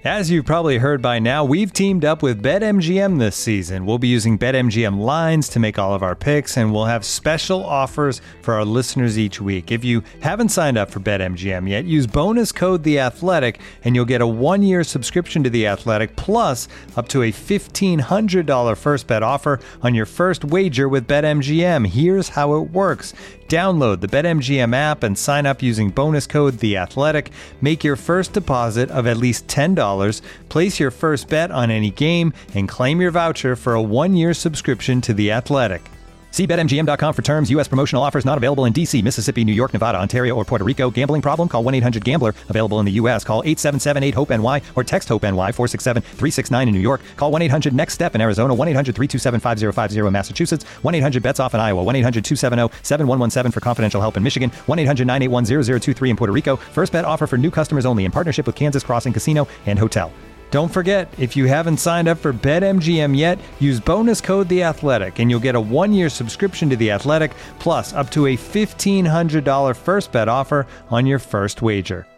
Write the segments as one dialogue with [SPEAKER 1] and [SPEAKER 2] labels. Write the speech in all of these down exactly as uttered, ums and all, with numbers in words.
[SPEAKER 1] As you've probably heard by now, we've teamed up with BetMGM this season. We'll be using BetMGM lines to make all of our picks, and we'll have special offers for our listeners each week. If you haven't signed up for BetMGM yet, use bonus code The Athletic, and you'll get a one-year subscription to The Athletic, plus up to a fifteen hundred dollars first bet offer on your first wager with BetMGM. Here's how it works. Download the BetMGM app and sign up using bonus code The Athletic. Make your first deposit of at least ten dollars, place your first bet on any game, and claim your voucher for a one-year subscription to The Athletic. See Bet M G M dot com for terms. U S promotional offers not available in D C, Mississippi, New York, Nevada, Ontario, or Puerto Rico. Gambling problem? Call one eight hundred gambler. Available in the U S. Call eight seven seven eight hope N Y or text HOPE-NY four six seven three six nine in New York. Call one eight hundred next step in Arizona. one eight hundred three two seven five zero five zero in Massachusetts. one eight hundred bets off in Iowa. one eight hundred two seven zero seven one one seven for confidential help in Michigan. one eight hundred nine eight one zero zero two three in Puerto Rico. First bet offer for new customers only in partnership with Kansas Crossing Casino and Hotel. Don't forget, if you haven't signed up for BetMGM yet, use bonus code The Athletic, and you'll get a one-year subscription to The Athletic, plus up to a fifteen hundred dollars first bet offer on your first wager.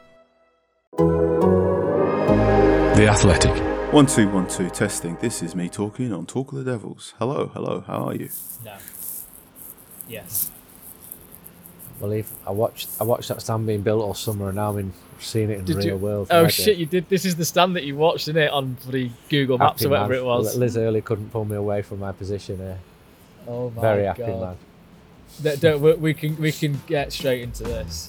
[SPEAKER 2] The Athletic.
[SPEAKER 3] One, two, one, two, testing. This is me talking on Talk of the Devils. Hello, hello, how are you?
[SPEAKER 4] No. Yes.
[SPEAKER 5] I believe I watched I watched that stand being built all summer, and now I'm in, seeing it in
[SPEAKER 4] Did
[SPEAKER 5] the real
[SPEAKER 4] you?
[SPEAKER 5] world.
[SPEAKER 4] Oh
[SPEAKER 5] Mega.
[SPEAKER 4] shit! You did. This is the stand that you watched, isn't it, on the Google Maps
[SPEAKER 5] Happy
[SPEAKER 4] or whatever
[SPEAKER 5] man.
[SPEAKER 4] it was.
[SPEAKER 5] Liz Early couldn't pull me away from my position here.
[SPEAKER 4] Oh my
[SPEAKER 5] Very
[SPEAKER 4] god!
[SPEAKER 5] happy man.
[SPEAKER 4] That, don't, we, we can we can get straight into this.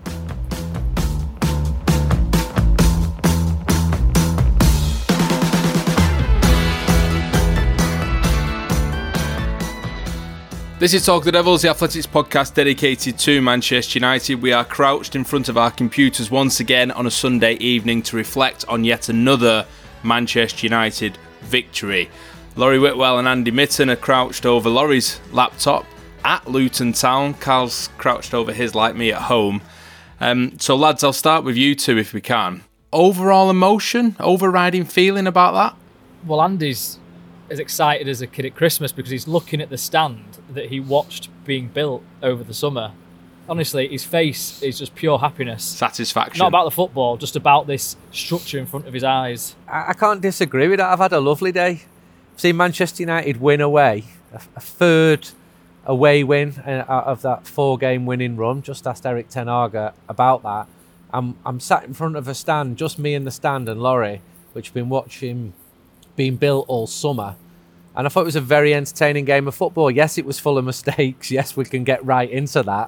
[SPEAKER 6] This is Talk of the Devils, the Athletics podcast dedicated to Manchester United. We are crouched in front of our computers once again on a Sunday evening to reflect on yet another Manchester United victory. Laurie Whitwell and Andy Mitten are crouched over Laurie's laptop at Luton Town. Carl's crouched over his like me at home. Um, so lads, I'll start with you two if we can. Overall emotion, overriding feeling about that?
[SPEAKER 4] Well, Andy's as excited as a kid at Christmas because he's looking at the stand that he watched being built over the summer. Honestly, his face is just pure happiness.
[SPEAKER 6] Satisfaction.
[SPEAKER 4] Not about the football, just about this structure in front of his eyes.
[SPEAKER 5] I, I can't disagree with that. I've had a lovely day. I've seen Manchester United win away, a, a third away win out of that four-game winning run. Just asked Eric Ten Hag about that. I'm I'm sat in front of a stand, just me in the stand and Laurie, which have been watching being built all summer. And I thought it was a very entertaining game of football. Yes, it was full of mistakes. Yes, we can get right into that.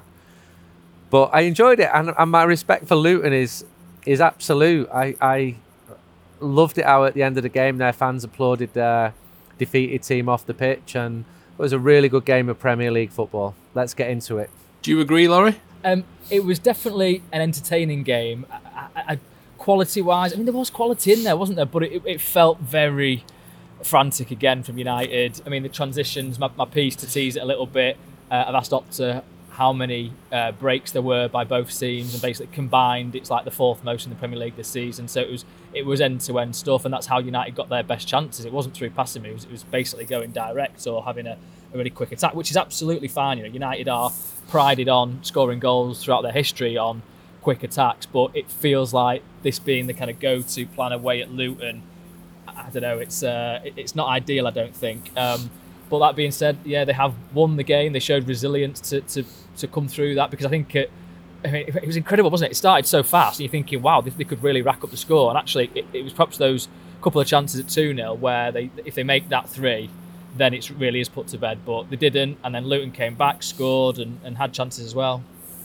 [SPEAKER 5] But I enjoyed it. And, and my respect for Luton is is absolute. I, I loved it how at the end of the game their fans applauded their defeated team off the pitch. And it was a really good game of Premier League football. Let's get into it.
[SPEAKER 6] Do you agree, Laurie?
[SPEAKER 4] Um, it was definitely an entertaining game. I, I, I, quality-wise, I mean, there was quality in there, wasn't there? But it, it felt very frantic again from United. I mean, the transitions, my, my piece to tease it a little bit, uh, I've asked Opta how many uh, breaks there were by both teams, and basically combined it's like the fourth most in the Premier League this season. So it was it was end-to-end stuff, and that's how United got their best chances. It wasn't through passing moves, it was basically going direct or having a, a really quick attack, which is absolutely fine. You know, United are prided on scoring goals throughout their history on quick attacks, but it feels like this being the kind of go-to plan away at Luton, I don't know, it's uh, it's not ideal, I don't think. Um, but that being said, yeah, they have won the game. They showed resilience to to, to come through that, because I think it, I mean, it was incredible, wasn't it? It started so fast, and you're thinking, wow, they, they could really rack up the score. And actually, it, it was perhaps those couple of chances at two nil where they, if they make that three, then it really is put to bed. But they didn't, and then Luton came back, scored, and, and had chances as well.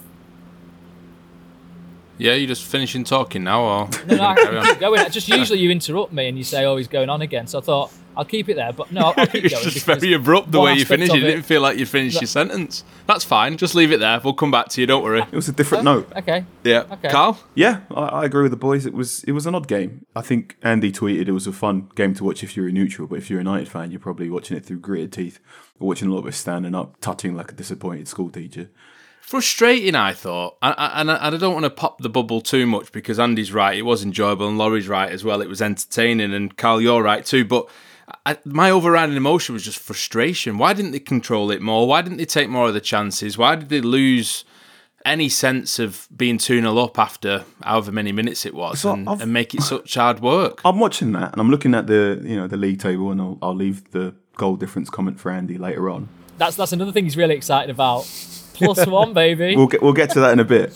[SPEAKER 6] Yeah, you're just finishing talking now, or
[SPEAKER 4] no, no, I can keep going. Just usually you interrupt me and you say, "Oh, he's going on again." So I thought I'll keep it there, but no, I'll, I'll keep going.
[SPEAKER 6] It's just very abrupt the way you finished. You didn't feel like you finished
[SPEAKER 4] that,
[SPEAKER 6] your sentence. That's fine. Just leave it there. We'll come back to you. Don't worry.
[SPEAKER 3] It was a different
[SPEAKER 4] oh,
[SPEAKER 3] note.
[SPEAKER 4] Okay.
[SPEAKER 6] Yeah.
[SPEAKER 4] Okay.
[SPEAKER 6] Carl?
[SPEAKER 3] Yeah, I, I agree with the boys. It was it was an odd game. I think Andy tweeted it was a fun game to watch if you're a neutral, but if you're a United fan, you're probably watching it through gritted teeth, or watching a little bit of standing up, tutting like a disappointed school teacher.
[SPEAKER 6] Frustrating, I thought, and I, I don't want to pop the bubble too much, because Andy's right, it was enjoyable, and Laurie's right as well, it was entertaining, and Carl, you're right too, but I, my overriding emotion was just frustration. Why didn't they control it more? Why didn't they take more of the chances? Why did they lose any sense of being two nil up after however many minutes it was
[SPEAKER 3] So
[SPEAKER 6] and,
[SPEAKER 3] I've-
[SPEAKER 6] and make it such hard work.
[SPEAKER 3] I'm watching that, and I'm looking at the you know the league table, and I'll, I'll leave the goal difference comment for Andy later on.
[SPEAKER 4] That's that's another thing he's really excited about. Plus one, baby.
[SPEAKER 3] We'll get we'll get to that in a bit.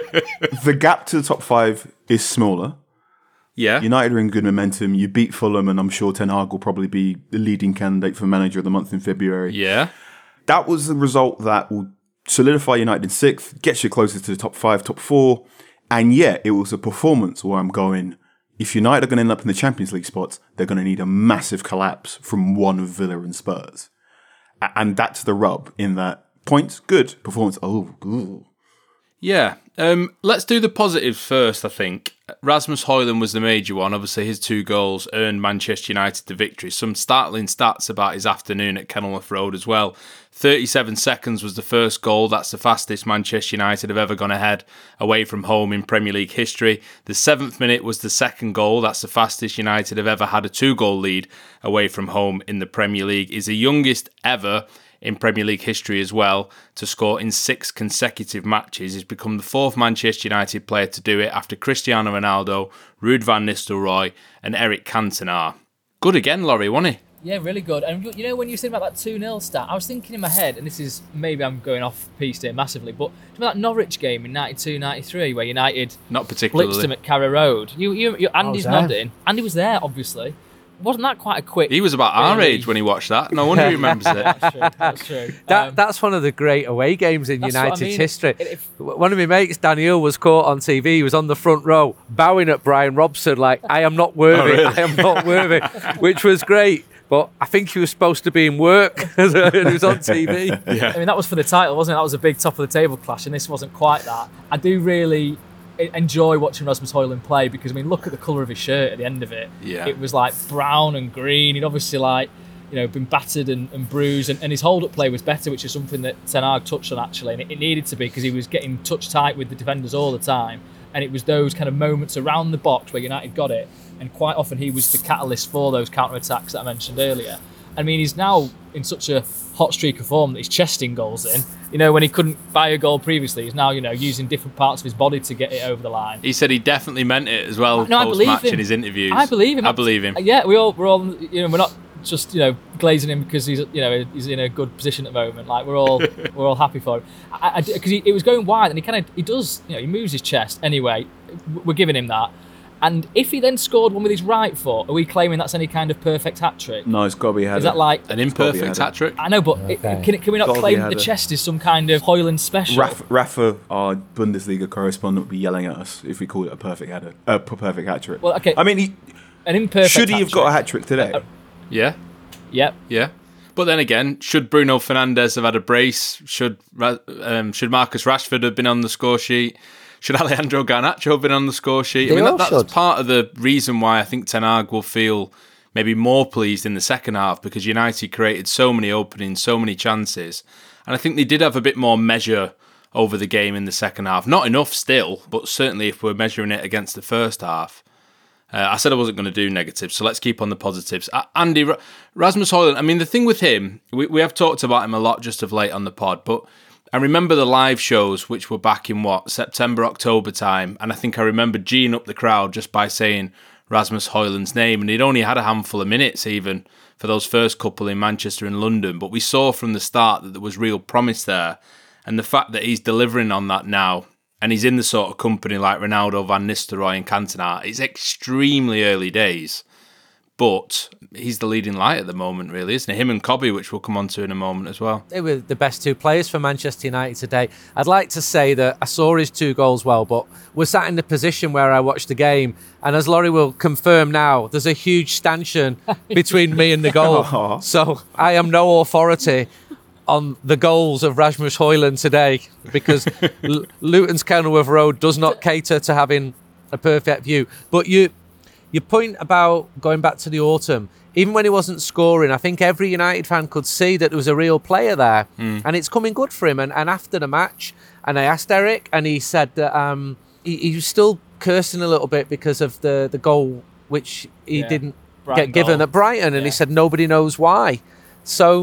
[SPEAKER 3] The gap to the top five is smaller.
[SPEAKER 6] Yeah.
[SPEAKER 3] United are in good momentum. You beat Fulham, and I'm sure Ten Hag will probably be the leading candidate for manager of the month in February.
[SPEAKER 6] Yeah.
[SPEAKER 3] That was the result that will solidify United in sixth, gets you closer to the top five, top four, and yet it was a performance where I'm going, if United are going to end up in the Champions League spots, they're going to need a massive collapse from one of Villa and Spurs. A- And that's the rub in that points, good, performance, oh, ooh.
[SPEAKER 6] Yeah. Um, let's do the positives first, I think. Rasmus Højlund was the major one. Obviously, his two goals earned Manchester United the victory. Some startling stats about his afternoon at Kenilworth Road as well. thirty-seven seconds was the first goal. That's the fastest Manchester United have ever gone ahead away from home in Premier League history. The seventh minute was the second goal. That's the fastest United have ever had a two-goal lead away from home in the Premier League. He's the youngest ever in Premier League history as well to score in six consecutive matches. He's become the fourth Manchester United player to do it after Cristiano Ronaldo, Ruud van Nistelrooy and Eric Cantona. Good again, Laurie, wasn't he?
[SPEAKER 4] Yeah, really good. And you know, when you were saying about that two nil stat, I was thinking in my head, and this is, maybe I'm going off piece here massively, but remember that Norwich game in ninety-two ninety-three where United
[SPEAKER 6] Not particularly.
[SPEAKER 4] blitzed him at Carrow Road? You, you, you, Andy's
[SPEAKER 5] there.
[SPEAKER 4] nodding. Andy was there, obviously. Wasn't that quite a quick...
[SPEAKER 6] He was about our
[SPEAKER 4] early-
[SPEAKER 6] age when he watched that. No wonder he remembers it.
[SPEAKER 4] That's true, that's true.
[SPEAKER 5] That
[SPEAKER 4] Um,
[SPEAKER 5] that's one of the great away games in
[SPEAKER 4] That's what I
[SPEAKER 5] United's
[SPEAKER 4] mean.
[SPEAKER 5] history.
[SPEAKER 4] If-
[SPEAKER 5] One of my mates, Daniel, was caught on T V. He was on the front row, bowing at Brian Robson like, "I am not worthy.
[SPEAKER 6] really?
[SPEAKER 5] I am not worthy," which was great. But I think he was supposed to be in work, and he was on T V.
[SPEAKER 6] Yeah.
[SPEAKER 4] I mean, that was for the title, wasn't it? That was a big top of the table clash, and this wasn't quite that. I do really e- enjoy watching Rasmus Højlund play because, I mean, look at the colour of his shirt at the end of it.
[SPEAKER 6] Yeah.
[SPEAKER 4] It was like brown and green. He'd obviously, like, you know, been battered and, and bruised, and, and his hold-up play was better, which is something that Ten Hag touched on, actually, and it, it needed to be because he was getting touch tight with the defenders all the time, and it was those kind of moments around the box where United got it, and quite often he was the catalyst for those counter-attacks that I mentioned earlier. I mean, he's now in such a hot streak of form that he's chesting goals in. You know, when he couldn't buy a goal previously, he's now, you know, using different parts of his body to get it over the line.
[SPEAKER 6] He said he definitely meant it as well
[SPEAKER 4] No, I believe
[SPEAKER 6] post-match
[SPEAKER 4] him.
[SPEAKER 6] in his interviews.
[SPEAKER 4] I believe him.
[SPEAKER 6] I believe him.
[SPEAKER 4] Yeah, we all, we're all, you know, we're not just, you know, glazing him because he's, you know, he's in a good position at the moment. Like, we're all, we're all happy for him. Because it was going wide, and he kind of, he does, you know, he moves his chest anyway. We're giving him that. And if he then scored one with his right foot, are we claiming that's any kind of perfect hat trick?
[SPEAKER 3] No, it's got to be had.
[SPEAKER 4] Is that like
[SPEAKER 6] An
[SPEAKER 3] It's gotta be
[SPEAKER 6] imperfect
[SPEAKER 3] had.
[SPEAKER 6] hat trick.
[SPEAKER 4] I know, but it,
[SPEAKER 5] Okay.
[SPEAKER 4] can, it, can we not
[SPEAKER 3] Gotta be
[SPEAKER 4] claim that the
[SPEAKER 3] had.
[SPEAKER 4] chest is some kind of Højlund special?
[SPEAKER 3] Rafa, Rafa, our Bundesliga correspondent, would be yelling at us if we called it a perfect header, a perfect hat trick.
[SPEAKER 4] Well, okay.
[SPEAKER 3] I mean, he,
[SPEAKER 4] An imperfect
[SPEAKER 3] should he have got a
[SPEAKER 4] hat
[SPEAKER 3] hat trick today?
[SPEAKER 4] Uh,
[SPEAKER 6] Yeah.
[SPEAKER 4] Yep.
[SPEAKER 6] Yeah. But then again, should Bruno Fernandes have had a brace? Should Ra- um, should Marcus Rashford have been on the score sheet? Should Alejandro Garnacho have been on the score sheet?
[SPEAKER 5] They
[SPEAKER 6] I mean,
[SPEAKER 5] all
[SPEAKER 6] that, that's
[SPEAKER 5] should.
[SPEAKER 6] part of the reason why I think Ten Hag will feel maybe more pleased in the second half because United created so many openings, so many chances. And I think they did have a bit more measure over the game in the second half. Not enough still, but certainly if we're measuring it against the first half. Uh, I said I wasn't going to do negatives, so let's keep on the positives. Uh, Andy, Ra- Rasmus Højlund, I mean, the thing with him, we, we have talked about him a lot just of late on the pod, but I remember the live shows, which were back in, what, September, October time, and I think I remember geeing up the crowd just by saying Rasmus Højlund's name, and he'd only had a handful of minutes even for those first couple in Manchester and London, but we saw from the start that there was real promise there, and the fact that he's delivering on that now, and he's in the sort of company like Ronaldo, Van Nistelrooy and Cantona, it's extremely early days, but he's the leading light at the moment, really, isn't he? Him and Cobby, which we'll come on to in a moment as well.
[SPEAKER 5] They were the best two players for Manchester United today. I'd like to say that I saw his two goals well, but we're sat in the position where I watched the game, and as Laurie will confirm now, there's a huge stanchion between me and the goal. So I am no authority on the goals of Rasmus Højlund today because L- Luton's Kenilworth Road does not cater to having a perfect view. But you, your point about going back to the autumn, even when he wasn't scoring, I think every United fan could see that there was a real player there,
[SPEAKER 6] Mm.
[SPEAKER 5] and it's coming good for him. And, and after the match, and I asked Eric, and he said that um, he, he was still cursing a little bit because of the, the goal which he
[SPEAKER 4] Yeah.
[SPEAKER 5] didn't
[SPEAKER 4] Brighton
[SPEAKER 5] get given
[SPEAKER 4] goal.
[SPEAKER 5] at Brighton, and
[SPEAKER 4] Yeah.
[SPEAKER 5] he said nobody knows why. So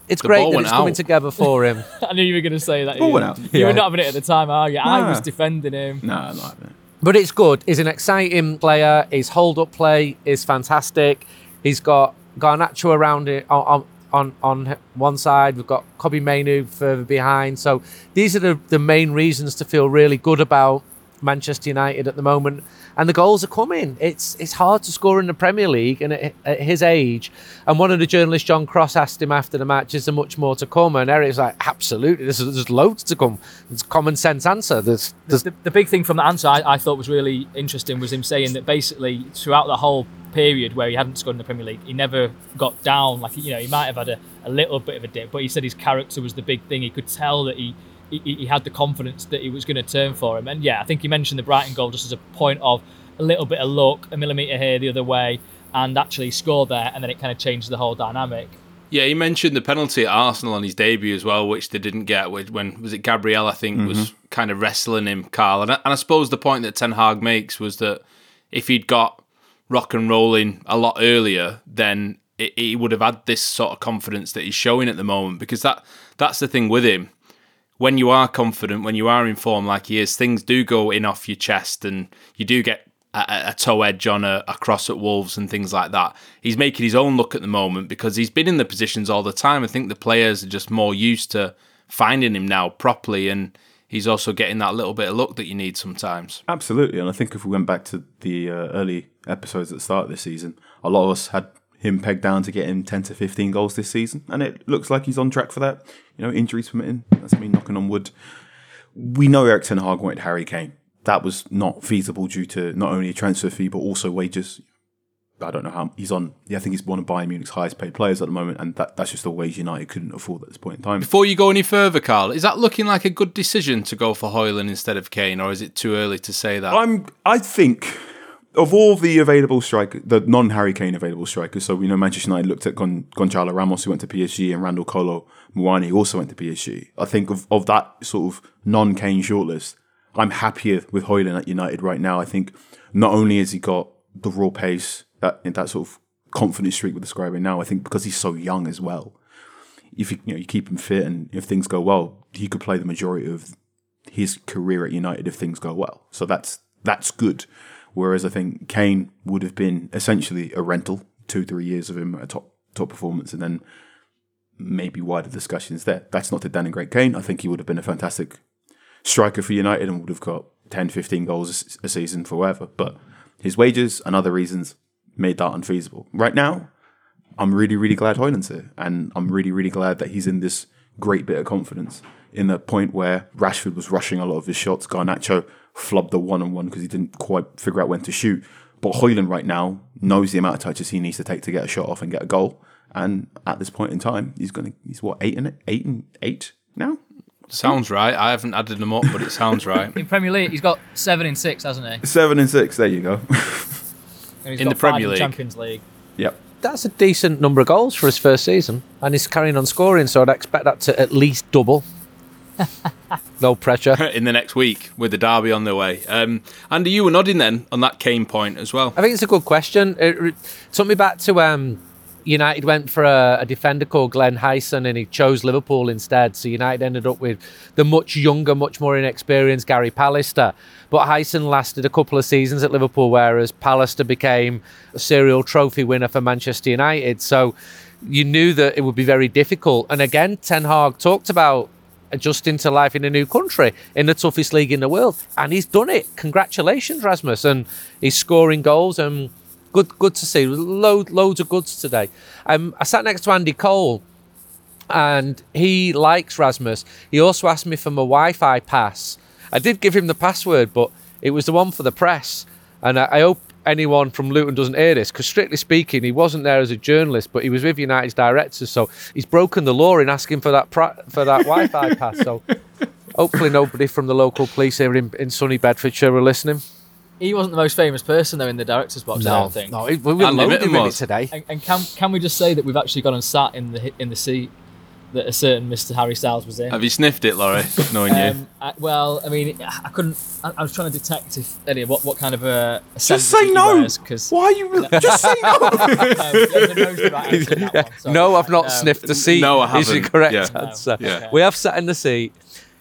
[SPEAKER 5] it's
[SPEAKER 6] The
[SPEAKER 5] great
[SPEAKER 6] ball
[SPEAKER 5] that
[SPEAKER 6] went
[SPEAKER 5] it's coming
[SPEAKER 6] out.
[SPEAKER 5] together for him.
[SPEAKER 4] I knew you were going to say that.
[SPEAKER 3] Ball
[SPEAKER 4] You,
[SPEAKER 3] went out.
[SPEAKER 4] you
[SPEAKER 5] Yeah.
[SPEAKER 4] were not having it at the time, are you? I
[SPEAKER 3] Nah.
[SPEAKER 4] was defending him.
[SPEAKER 3] Nah, not having it.
[SPEAKER 5] But it's good. He's an exciting player. His hold-up play is fantastic. He's got Garnacho around it on on on one side. We've got Kobbie Mainoo further behind. So these are the, the main reasons to feel really good about Manchester United at the moment. And the goals are coming. It's it's hard to score in the Premier League, and at, at his age. And one of the journalists, John Cross, asked him after the match, "Is there much more to come?" And Eric's like, "Absolutely. There's, there's loads to come." It's a common sense answer. There's, there's
[SPEAKER 4] The, the big thing from that answer I, I thought was really interesting was him saying that basically throughout the whole period where he hadn't scored in the Premier League, he never got down. Like, you know, he might have had a, a little bit of a dip, but he said his character was the big thing. He could tell that he he, he had the confidence that he was going to turn for him. And yeah, I think he mentioned the Brighton goal just as a point of a little bit of luck, a millimetre here, the other way, and actually score there, and then it kind of changed the whole dynamic.
[SPEAKER 6] Yeah, he mentioned the penalty at Arsenal on his debut as well, which they didn't get. When was it Gabriel? I think
[SPEAKER 3] Mm-hmm.
[SPEAKER 6] was kind of wrestling him, Carl. And I, and I suppose the point that Ten Hag makes was that if he'd got rock and rolling a lot earlier, then it, he would have had this sort of confidence that he's showing at the moment. Because that that's the thing with him. When you are confident, when you are in form like he is, things do go in off your chest, and you do get a, a toe edge on a, a cross at Wolves and things like that. He's making his own look at the moment because he's been in the positions all the time. I think the players are just more used to finding him now properly, and he's also getting that little bit of luck that you need sometimes.
[SPEAKER 3] Absolutely, and I think if we went back to the uh, early episodes at the start of this season, a lot of us had him pegged down to get him ten to fifteen goals this season, and it looks like he's on track for that. You know, injuries permitting, that's me knocking on wood. We know Erik ten Hag wanted Harry Kane. That was not feasible due to not only a transfer fee, but also wages. I don't know how he's on. Yeah, I think he's one of Bayern Munich's highest paid players at the moment, and that, that's just a wage United couldn't afford at this point in time.
[SPEAKER 6] Before you go any further, Carl, is that looking like a good decision to go for Højlund instead of Kane, or is it too early to say that?
[SPEAKER 3] I'm. I think of all the available strikers, the non-Harry Kane available strikers. So we know Manchester United looked at Gon, Gonçalo Ramos, who went to P S G, and Randall Kolo Muani, who also went to P S G. I think of of that sort of non-Kane shortlist, I'm happier with Højlund at United right now. I think not only has he got the raw pace, that in that sort of confidence streak we're describing now, I think because he's so young as well. If you, you know you keep him fit and if things go well, he could play the majority of his career at United if things go well. So that's that's good. Whereas I think Kane would have been essentially a rental, two, three years of him at a top top performance, and then maybe wider discussions there. That's not to denigrate Kane. I think he would have been a fantastic striker for United and would have got ten, fifteen goals a season forever. But his wages and other reasons made that unfeasible. Right now, I'm really, really glad Højlund's here. And I'm really, really glad that he's in this great bit of confidence. In the point where Rashford was rushing a lot of his shots, Garnacho flubbed the one-on-one because he didn't quite figure out when to shoot. But Højlund right now knows the amount of touches he needs to take to get a shot off and get a goal. And at this point in time, he's going to, he's what, eight and eight and eight now?
[SPEAKER 6] Sounds right. I haven't added them up, but it sounds right.
[SPEAKER 4] In Premier League, he's got seven in six, hasn't he?
[SPEAKER 3] Seven and six, there you go.
[SPEAKER 4] And he's
[SPEAKER 6] In
[SPEAKER 4] got
[SPEAKER 6] the Premier
[SPEAKER 4] five
[SPEAKER 6] League.
[SPEAKER 4] Champions League.
[SPEAKER 3] Yep.
[SPEAKER 5] That's a decent number of goals for his first season, and he's carrying on scoring, so I'd expect that to at least double. No pressure.
[SPEAKER 6] In the next week with the derby on the way. Um, Andy, you were nodding then on that Kane point as well.
[SPEAKER 5] I think it's a good question. It re- took me back to um, United went for a, a defender called Glenn Hyson, and he chose Liverpool instead. So United ended up with the much younger, much more inexperienced Gary Pallister. But Hyson lasted a couple of seasons at Liverpool, whereas Pallister became a serial trophy winner for Manchester United. So you knew that it would be very difficult. And again, Ten Hag talked about adjusting to life in a new country, in the toughest league in the world. And he's done it. Congratulations, Rasmus. And he's scoring goals, and good good to see. Load, loads of goods today. Um, I sat next to Andy Cole, and he likes Rasmus. He also asked me for my Wi-Fi pass. I did give him the password, but it was the one for the press. And I, I hope anyone from Luton doesn't hear this, because strictly speaking, he wasn't there as a journalist, but he was with United's directors, so he's broken the law in asking for that pra- for that Wi-Fi pass. So hopefully nobody from the local police here in, in sunny Bedfordshire are listening.
[SPEAKER 4] He wasn't the most famous person, though, in the director's box, I don't think.
[SPEAKER 5] no, we were
[SPEAKER 6] Andy
[SPEAKER 5] loaded
[SPEAKER 6] Mitten
[SPEAKER 5] with it
[SPEAKER 6] was.
[SPEAKER 5] today.
[SPEAKER 4] And, and can can we just say that we've actually gone and sat in the in the seat that a certain Mister Harry Styles was in.
[SPEAKER 6] Have you sniffed it, Laurie? Knowing you.
[SPEAKER 4] Um, I, well, I mean, I couldn't. I, I was trying to detect if any what what kind of a. a
[SPEAKER 3] Just say no.
[SPEAKER 4] Because
[SPEAKER 3] Why are you? Just say no.
[SPEAKER 4] um, yeah, knows the right answer in that one, so,
[SPEAKER 5] No, I've not
[SPEAKER 4] um,
[SPEAKER 5] sniffed the seat.
[SPEAKER 6] No, I
[SPEAKER 5] Is the
[SPEAKER 6] haven't.
[SPEAKER 5] correct
[SPEAKER 6] Yeah.
[SPEAKER 5] answer.
[SPEAKER 4] No. Yeah.
[SPEAKER 5] We have sat in the seat.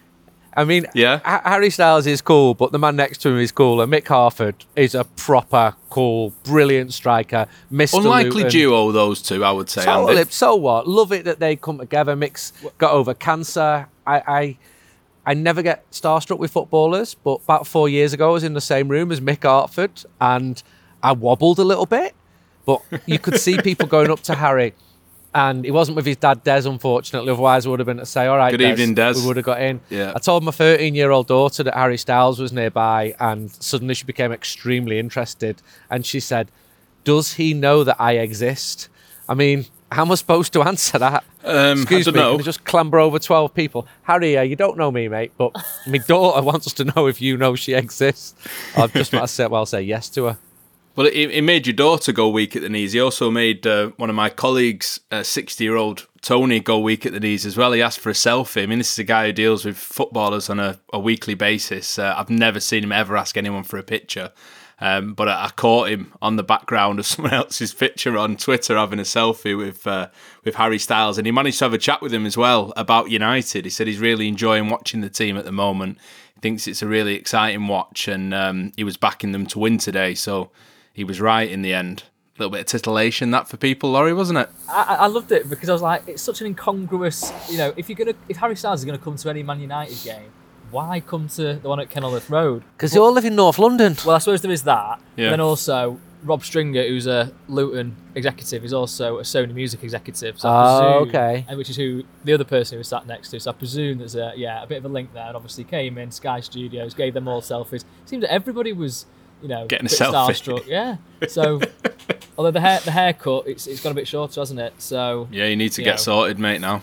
[SPEAKER 5] I mean,
[SPEAKER 6] Yeah.
[SPEAKER 5] H- Harry Styles is cool, but the man next to him is cooler. Mick Harford is a proper cool, brilliant striker. Mister
[SPEAKER 6] Unlikely
[SPEAKER 5] Luton.
[SPEAKER 6] duo, those two, I would say.
[SPEAKER 5] Totally.
[SPEAKER 6] Andy.
[SPEAKER 5] So what? Love it that they come together. Mick's got over cancer. I, I, I never get starstruck with footballers, but about four years ago, I was in the same room as Mick Harford, and I wobbled a little bit. But you could see people going up to Harry. And he wasn't with his dad, Des, unfortunately. Otherwise, I would have been to say, all right,
[SPEAKER 6] Good
[SPEAKER 5] Des,
[SPEAKER 6] evening, Des.
[SPEAKER 5] we would have got in.
[SPEAKER 6] Yeah.
[SPEAKER 5] I told my thirteen-year-old daughter that Harry Styles was nearby, and suddenly she became extremely interested. And she said, does he know that I exist? I mean, how am I supposed to answer that?
[SPEAKER 6] Um,
[SPEAKER 5] Excuse
[SPEAKER 6] I
[SPEAKER 5] me,
[SPEAKER 6] don't know.
[SPEAKER 5] can I just clamber over twelve people? Harry, uh, you don't know me, mate, but my daughter wants us to know if you know she exists. I've just might say, well, say yes to her.
[SPEAKER 6] Well, it, it made your daughter go weak at the knees. He also made uh, one of my colleagues, uh, sixty-year-old Tony, go weak at the knees as well. He asked for a selfie. I mean, this is a guy who deals with footballers on a, a weekly basis. Uh, I've never seen him ever ask anyone for a picture. Um, but I, I caught him on the background of someone else's picture on Twitter having a selfie with uh, with Harry Styles. And he managed to have a chat with him as well about United. He said he's really enjoying watching the team at the moment. He thinks it's a really exciting watch. And um, he was backing them to win today. So he was right in the end. A little bit of titillation that for people, Laurie, wasn't it?
[SPEAKER 4] I, I loved it because I was like, it's such an incongruous. You know, if you're gonna, if Harry Styles is gonna come to any Man United game, why come to the one at Kenilworth Road?
[SPEAKER 5] Because they all live in North London.
[SPEAKER 4] Well, I suppose there is that.
[SPEAKER 6] Yeah.
[SPEAKER 4] And then also, Rob Stringer, who's a Luton executive, is also a Sony Music executive. So I
[SPEAKER 5] Oh,
[SPEAKER 4] presume,
[SPEAKER 5] okay.
[SPEAKER 4] and which is who the other person who was sat next to. So I presume there's a yeah a bit of a link there. And obviously came in Sky Studios, gave them all selfies. Seemed that everybody was, you know,
[SPEAKER 6] Getting a
[SPEAKER 4] bit
[SPEAKER 6] selfie.
[SPEAKER 4] starstruck. Yeah. So although the hair the haircut, it's it's got a bit shorter, hasn't it? So
[SPEAKER 6] Yeah, you need to
[SPEAKER 4] You
[SPEAKER 6] get
[SPEAKER 4] know.
[SPEAKER 6] sorted, mate, now.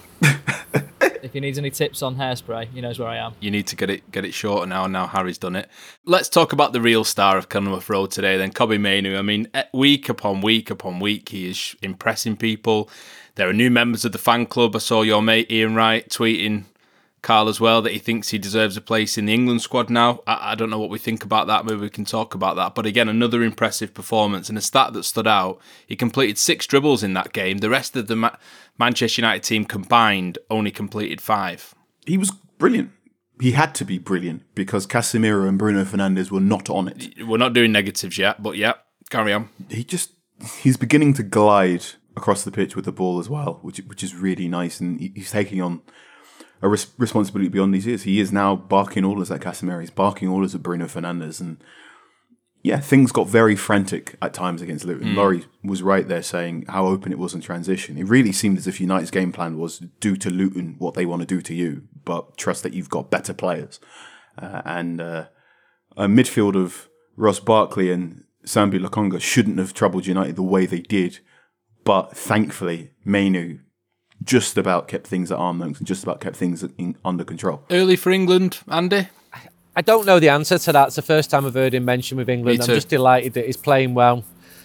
[SPEAKER 4] if he needs any tips on hairspray, he knows where I am.
[SPEAKER 6] You need to get it get it shorter now, and now Harry's done it. Let's talk about the real star of Kenilworth Road today, then, Kobbie Mainoo. I mean, eh, week upon week upon week, he is impressing people. There are new members of the fan club. I saw your mate Ian Wright tweeting, Carl, as well, that he thinks he deserves a place in the England squad now. I, I don't know what we think about that. Maybe we can talk about that. But again, another impressive performance. And a stat that stood out, he completed six dribbles in that game. The rest of the Ma- Manchester United team combined only completed five.
[SPEAKER 3] He was brilliant. He had to be brilliant because Casemiro and Bruno Fernandes were not on it.
[SPEAKER 6] We're not doing negatives yet, but yeah, carry on.
[SPEAKER 3] He just he's beginning to glide across the pitch with the ball as well, which which is really nice, and he, he's taking on a res- responsibility beyond his years. He is now barking orders at Casemiro. He's barking orders at Bruno Fernandes, and yeah, things got very frantic at times against Luton. Mm. Laurie was right there saying how open it was in transition. It really seemed as if United's game plan was do to Luton what they want to do to you, but trust that you've got better players. Uh, and uh, a midfield of Ross Barkley and Sambi Lokonga shouldn't have troubled United the way they did, but thankfully Mainoo just about kept things at arm's length and just about kept things in, under control.
[SPEAKER 6] Early for England, Andy?
[SPEAKER 5] I don't know the answer to that. It's the first time I've heard him mentioned with England. I'm just delighted that he's playing well.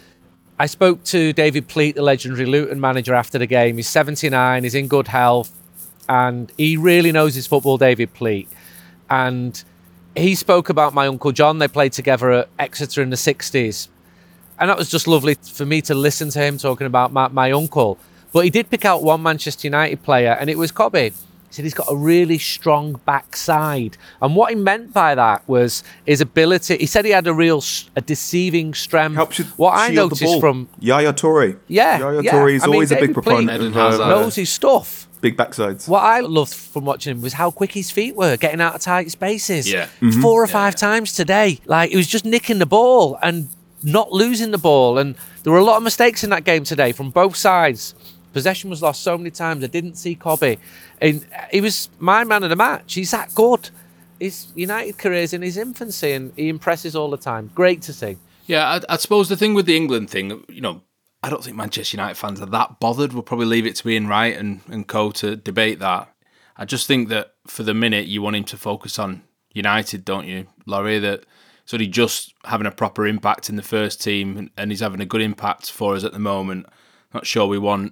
[SPEAKER 5] I spoke to David Pleat, the legendary Luton manager, after the game. He's seventy-nine, he's in good health, and he really knows his football, David Pleat. And he spoke about my Uncle John. They played together at Exeter in the sixties. And that was just lovely for me to listen to him talking about my, my uncle. But he did pick out one Manchester United player, and it was Kobbie. He said he's got a really strong backside. And what he meant by that was his ability. He said he had a real a deceiving strength.
[SPEAKER 3] Helps you
[SPEAKER 5] what I
[SPEAKER 3] shield
[SPEAKER 5] noticed
[SPEAKER 3] the ball.
[SPEAKER 5] from...
[SPEAKER 3] Yaya Toure.
[SPEAKER 5] Yeah.
[SPEAKER 3] Yaya
[SPEAKER 5] yeah.
[SPEAKER 3] Toure is
[SPEAKER 5] I mean,
[SPEAKER 3] always a big
[SPEAKER 5] David
[SPEAKER 3] proponent
[SPEAKER 6] Eden
[SPEAKER 3] of
[SPEAKER 6] Hazard.
[SPEAKER 3] uh,
[SPEAKER 5] knows his stuff.
[SPEAKER 3] big backsides.
[SPEAKER 5] What I loved from watching him was how quick his feet were, getting out of tight spaces.
[SPEAKER 6] Yeah.
[SPEAKER 3] Mm-hmm.
[SPEAKER 5] Four or
[SPEAKER 6] Yeah,
[SPEAKER 5] five
[SPEAKER 6] yeah.
[SPEAKER 5] times today. Like, he was just nicking the ball and not losing the ball. And there were a lot of mistakes in that game today from both sides. Possession was lost so many times. I didn't see Kobbie. And he was my man of the match. He's that good. His United career's in his infancy, and he impresses all the time. Great to see.
[SPEAKER 6] Yeah, I, I suppose the thing with the England thing, you know, I don't think Manchester United fans are that bothered. We'll probably leave it to Ian Wright and, and co to debate that. I just think that for the minute, you want him to focus on United, don't you, Laurie? That so he just having a proper impact in the first team, and, and he's having a good impact for us at the moment. Not sure we want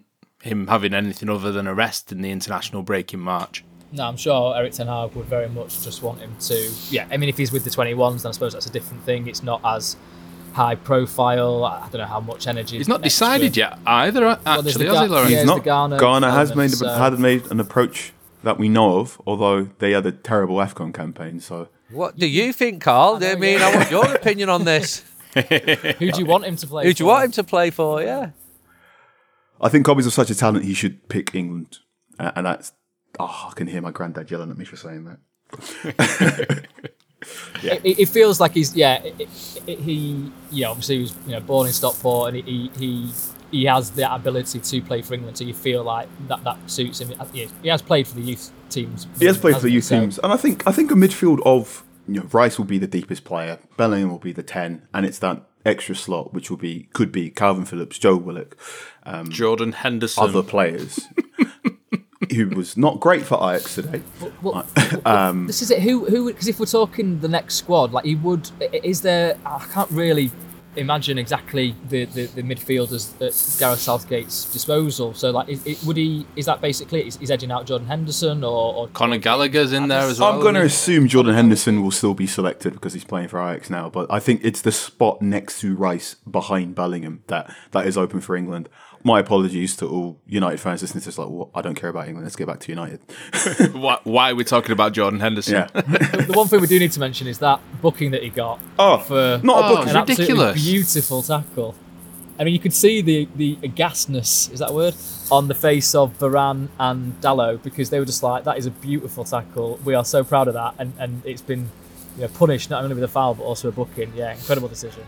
[SPEAKER 6] him having anything other than a rest in the international break in March.
[SPEAKER 4] No, I'm sure Erik ten Hag would very much just want him to. Yeah, I mean, if he's with the twenty-ones, then I suppose that's a different thing. It's not as high profile. I don't know how much energy.
[SPEAKER 6] He's not decided yet either, actually,
[SPEAKER 4] well,
[SPEAKER 6] has he, Lauren?
[SPEAKER 4] Yeah,
[SPEAKER 3] He's not.
[SPEAKER 4] Ghana,
[SPEAKER 3] Ghana has
[SPEAKER 4] element,
[SPEAKER 3] made
[SPEAKER 4] so.
[SPEAKER 3] had made an approach that we know of, although they had a terrible AFCON campaign. So,
[SPEAKER 5] What do you think, Carl? I, know, I mean, yeah. I want your opinion on this.
[SPEAKER 4] Who do you want him to play
[SPEAKER 5] Who
[SPEAKER 4] for?
[SPEAKER 5] do you want him to play for, yeah?
[SPEAKER 3] I think Kobbie's of such a talent, he should pick England. Uh, and that's, oh, I can hear my granddad yelling at me for saying that.
[SPEAKER 4] yeah. it, it feels like he's, yeah, it, it, he, yeah, obviously he was you know, born in Stockport and he, he he has the ability to play for England, so you feel like that, that suits him. He has played for the youth teams.
[SPEAKER 3] He has played for the youth
[SPEAKER 4] so.
[SPEAKER 3] teams. And I think I think a midfield of, you know, Rice will be the deepest player, Bellingham will be the ten, and it's that extra slot, which will be could be Calvin Phillips, Joe Willock, um,
[SPEAKER 6] Jordan Henderson,
[SPEAKER 3] other players. Who was not great for Ajax today.
[SPEAKER 4] Well, well, um, this is it. Who, who? Because if we're talking the next squad, like he would, is there? I can't really imagine exactly the, the, the midfielders at Gareth Southgate's disposal. So, like, is, it, would he? Is that basically? Is, is edging out Jordan Henderson or, or
[SPEAKER 6] Conor Gallagher's in there as well?
[SPEAKER 3] I'm going to assume Jordan Henderson will still be selected because he's playing for Ajax now. But I think it's the spot next to Rice behind Bellingham that that is open for England. My apologies to all United fans listening to this. Like, well, I don't care about England. Let's get back to United.
[SPEAKER 6] why, why are we talking about Jordan Henderson?
[SPEAKER 3] Yeah.
[SPEAKER 4] The one thing we do need to mention is that booking that he got.
[SPEAKER 3] Oh,
[SPEAKER 4] for
[SPEAKER 3] not a
[SPEAKER 6] oh,
[SPEAKER 3] booking.
[SPEAKER 4] An
[SPEAKER 6] ridiculous,
[SPEAKER 4] absolutely beautiful tackle. I mean, you could see the the aghastness, is that a word, on the face of Varane and Dalot because they were just like, "That is a beautiful tackle. We are so proud of that," and and it's been you know, punished not only with a foul but also a booking. Yeah, incredible decision.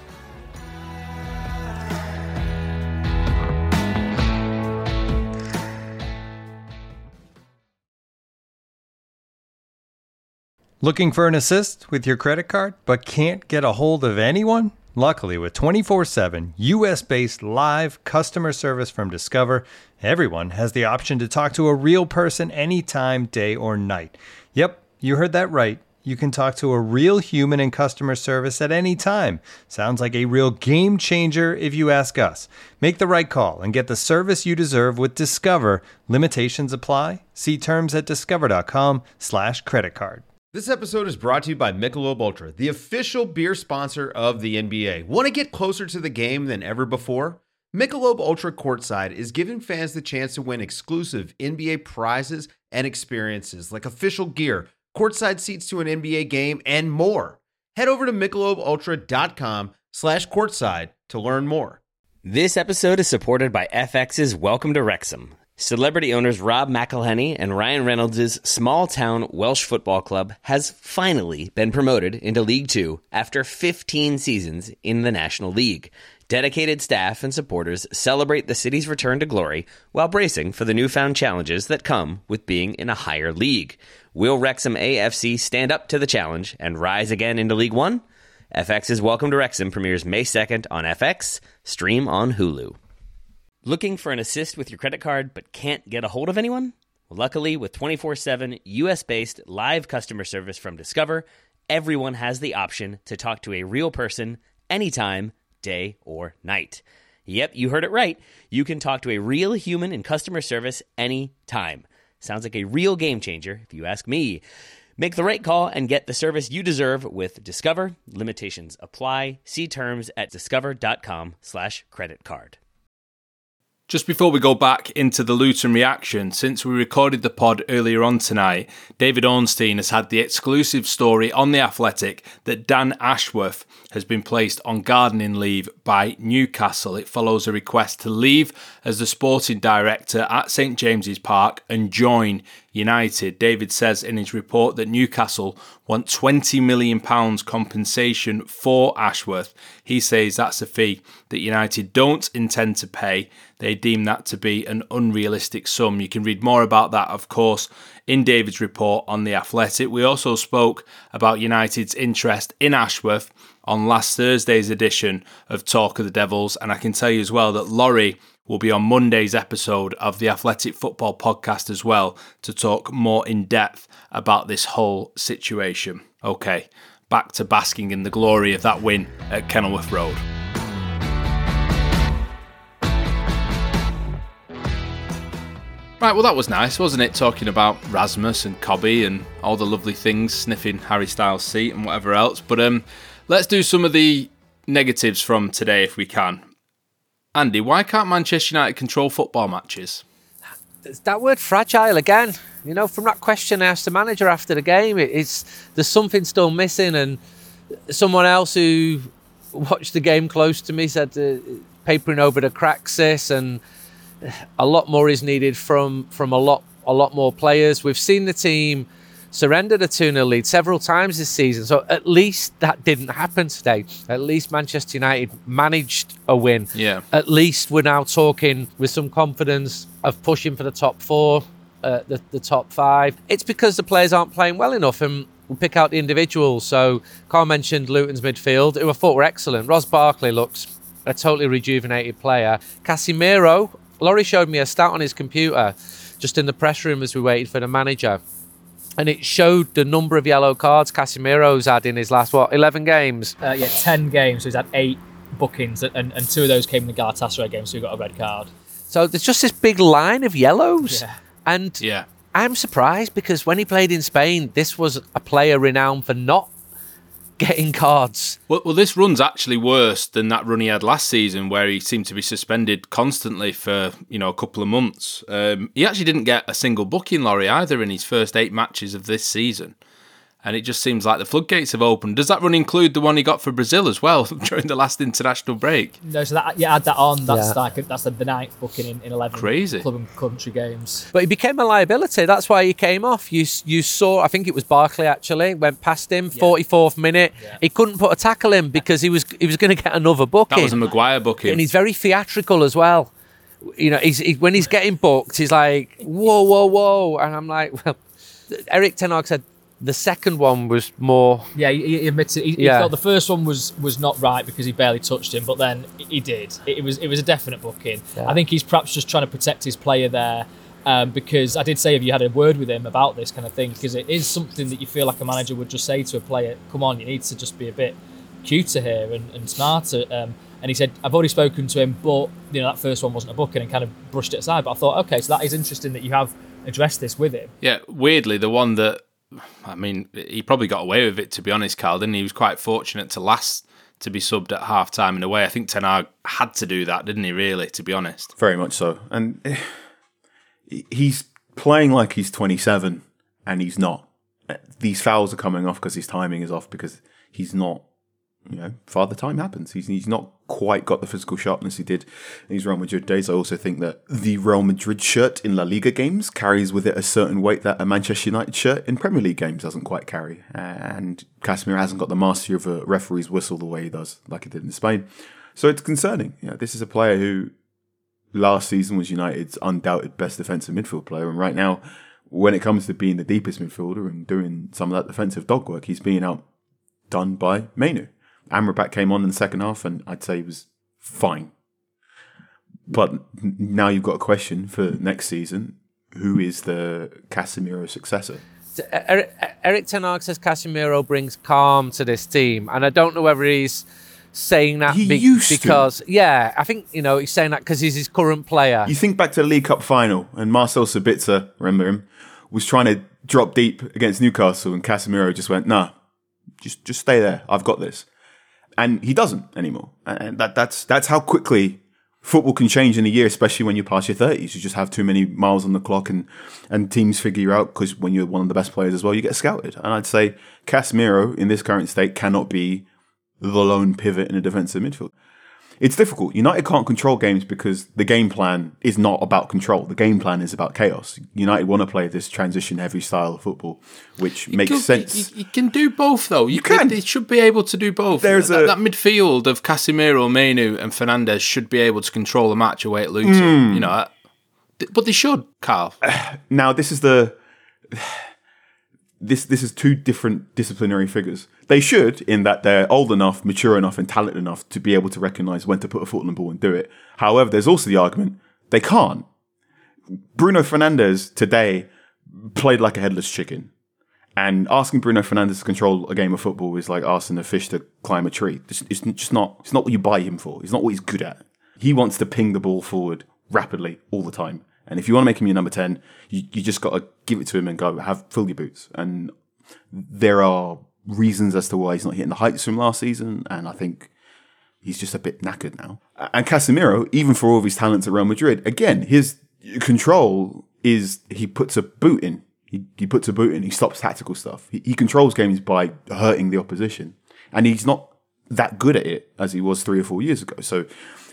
[SPEAKER 1] Looking for an assist with your credit card, but can't get a hold of anyone? Luckily, with twenty-four seven U S-based live customer service from Discover, everyone has the option to talk to a real person anytime, day or night. Yep, you heard that right. You can talk to a real human in customer service at any time. Sounds like a real game changer if you ask us. Make the right call and get the service you deserve with Discover. Limitations apply. See terms at discover.com slash credit card.
[SPEAKER 7] This episode is brought to you by Michelob Ultra, the official beer sponsor of the N B A. Want to get closer to the game than ever before? Michelob Ultra Courtside is giving fans the chance to win exclusive N B A prizes and experiences like official gear, courtside seats to an N B A game, and more. Head over to michelobultra.com slash courtside to learn more.
[SPEAKER 8] This episode is supported by F X's Welcome to Wrexham. Celebrity owners Rob McElhenney and Ryan Reynolds' small-town Welsh football club has finally been promoted into League Two after fifteen seasons in the National League. Dedicated staff and supporters celebrate the city's return to glory while bracing for the newfound challenges that come with being in a higher league. Will Wrexham A F C stand up to the challenge and rise again into League One? F X's Welcome to Wrexham premieres May second on F X. Stream on Hulu. Looking for an assist with your credit card but can't get a hold of anyone? Luckily, with twenty-four seven U S-based live customer service from Discover, everyone has the option to talk to a real person anytime, day or night. Yep, you heard it right. You can talk to a real human in customer service anytime. Sounds like a real game changer, if you ask me. Make the right call and get the service you deserve with Discover. Limitations apply. See terms at discover.com slash credit card.
[SPEAKER 6] Just before we go back into the Luton reaction, since we recorded the pod earlier on tonight, David Ornstein has had the exclusive story on The Athletic that Dan Ashworth has been placed on gardening leave by Newcastle. It follows a request to leave as the sporting director at St James's Park and join United. David says in his report that Newcastle want twenty million pounds compensation for Ashworth. He says that's a fee that United don't intend to pay. They deem that to be an unrealistic sum. You can read more about that, of course, in David's report on The Athletic. We also spoke about United's interest in Ashworth on last Thursday's edition of Talk of the Devils, and I can tell you as well that Laurie will be on Monday's episode of the Athletic Football Podcast as well to talk more in depth about this whole situation. Okay, back to basking in the glory of that win at Kenilworth Road. Right, well, that was nice, wasn't it? Talking about Rasmus and Cobby and all the lovely things, sniffing Harry Styles' seat and whatever else. But um, let's do some of the negatives from today if we can. Andy, why can't Manchester United control football matches?
[SPEAKER 5] It's that word fragile again. You know, from that question I asked the manager after the game, it, it's there's something still missing. And someone else who watched the game close to me said uh, papering over the cracks, this, and a lot more is needed from from a lot a lot more players. We've seen the team surrender the two nil lead several times this season, so at least that didn't happen today. At least Manchester United managed a win.
[SPEAKER 6] Yeah.
[SPEAKER 5] At least we're now talking with some confidence of pushing for the top four, uh, the, the top five. It's because the players aren't playing well enough, and we'll pick out the individuals. So Carl mentioned Luton's midfield, who I thought were excellent. Ross Barkley looks a totally rejuvenated player. Casemiro, Laurie showed me a stat on his computer just in the press room as we waited for the manager, and it showed the number of yellow cards Casemiro's had in his last, what, eleven games?
[SPEAKER 4] Uh, yeah, ten games, so he's had eight bookings, and, and two of those came in the Galatasaray game, so he got a red card.
[SPEAKER 5] So there's just this big line of yellows.
[SPEAKER 4] Yeah.
[SPEAKER 5] And
[SPEAKER 6] Yeah.
[SPEAKER 5] I'm surprised, because when he played in Spain, this was a player renowned for not getting cards.
[SPEAKER 6] Well, well, this run's actually worse than that run he had last season, where he seemed to be suspended constantly for, you know, a couple of months. Um, he actually didn't get a single booking, Laurie, either in his first eight matches of this season. And it just seems like the floodgates have opened. Does that run include the one he got for Brazil as well during the last international break?
[SPEAKER 4] No, so that yeah, add that on. That's
[SPEAKER 5] Yeah.
[SPEAKER 4] like that's the, the ninth booking in, in eleven
[SPEAKER 6] Crazy.
[SPEAKER 4] club and country games.
[SPEAKER 5] But he became a liability. That's why he came off. You you saw, I think it was Barkley actually, went past him,
[SPEAKER 4] Yeah.
[SPEAKER 5] forty-fourth minute.
[SPEAKER 4] Yeah.
[SPEAKER 5] He couldn't put a tackle in because he was he was going to get another booking.
[SPEAKER 6] That was a Maguire booking.
[SPEAKER 5] And he's very theatrical as well. You know, he's he, when he's getting booked, he's like, whoa, whoa, whoa. And I'm like, well, Eric Ten Hag said the second one was more...
[SPEAKER 4] Yeah, he, he admitted he, he
[SPEAKER 5] Yeah.
[SPEAKER 4] felt the first one was was not right because he barely touched him, but then he did. It, it was it was a definite booking.
[SPEAKER 5] Yeah.
[SPEAKER 4] I think he's perhaps just trying to protect his player there, um, because I did say, have you had a word with him about this kind of thing? Because it is something that you feel like a manager would just say to a player, come on, you need to just be a bit cuter here and, and smarter. Um, and he said, I've already spoken to him, but you know that first one wasn't a booking, and kind of brushed it aside. But I thought, okay, so that is interesting that you have addressed this with him.
[SPEAKER 6] Yeah, weirdly, the one that, I mean, he probably got away with it, to be honest, Carl, didn't he? He was quite fortunate to last to be subbed at half time in a way. I think Ten Hag had to do that, didn't he, really, to be honest?
[SPEAKER 3] Very much so. And eh, he's playing like he's twenty-seven, and he's not. These fouls are coming off because his timing is off, because he's not, you know, Father Time happens. He's, he's not quite got the physical sharpness he did in his Real Madrid days. I also think that the Real Madrid shirt in La Liga games carries with it a certain weight that a Manchester United shirt in Premier League games doesn't quite carry. And Casemiro hasn't got the mastery of a referee's whistle the way he does, like he did in Spain. So it's concerning. You know, this is a player who last season was United's undoubted best defensive midfield player, and right now, when it comes to being the deepest midfielder and doing some of that defensive dog work, he's being outdone by Mainu. Amrabat came on in the second half, and I'd say he was fine. But now you've got a question for next season: who is the Casemiro successor?
[SPEAKER 5] Eric, Eric Ten Hag says Casemiro brings calm to this team, and I don't know whether he's saying that
[SPEAKER 3] He
[SPEAKER 5] be-
[SPEAKER 3] used to.
[SPEAKER 5] because, yeah, I think, you know, he's saying that because he's his current player.
[SPEAKER 3] You think back to the League Cup final, and Marcel Sabitzer, remember him, was trying to drop deep against Newcastle, and Casemiro just went, "Nah, just just stay there. I've got this." And he doesn't anymore. And that that's that's how quickly football can change in a year, especially when you're past your thirties. You just have too many miles on the clock, and, and teams figure you out, because when you're one of the best players as well, you get scouted. And I'd say Casemiro, in this current state, cannot be the lone pivot in a defensive midfield. It's difficult. United can't control games because the game plan is not about control. The game plan is about chaos. United want to play this transition-heavy style of football, which
[SPEAKER 6] You
[SPEAKER 3] makes
[SPEAKER 6] can,
[SPEAKER 3] sense.
[SPEAKER 6] You, you can do both, though. You,
[SPEAKER 3] You can.
[SPEAKER 6] They should be able to do both.
[SPEAKER 3] There's
[SPEAKER 6] that,
[SPEAKER 3] a-
[SPEAKER 6] that midfield of Casemiro, Mainu, and Fernandes should be able to control the match away at Luton.
[SPEAKER 3] Hmm.
[SPEAKER 6] You know, uh, but they should, Carl.
[SPEAKER 3] Now, this is the this this is two different disciplinary figures. They should, in that they're old enough, mature enough, and talented enough to be able to recognise when to put a foot on the ball and do it. However, there's also the argument they can't. Bruno Fernandes today played like a headless chicken, and asking Bruno Fernandes to control a game of football is like asking a fish to climb a tree. It's, it's just not. It's not what you buy him for. It's not what he's good at. He wants to ping the ball forward rapidly all the time, And if you want to make him your number ten, you, you just got to give it to him and go, have fill your boots. And there are reasons as to why he's not hitting the heights from last season, and I think he's just a bit knackered now. And Casemiro, even for all of his talents at Real Madrid, again, his control is he puts a boot in. He, he puts a boot in. He stops tactical stuff. He, he controls games by hurting the opposition. And he's not that good at it as he was three or four years ago. So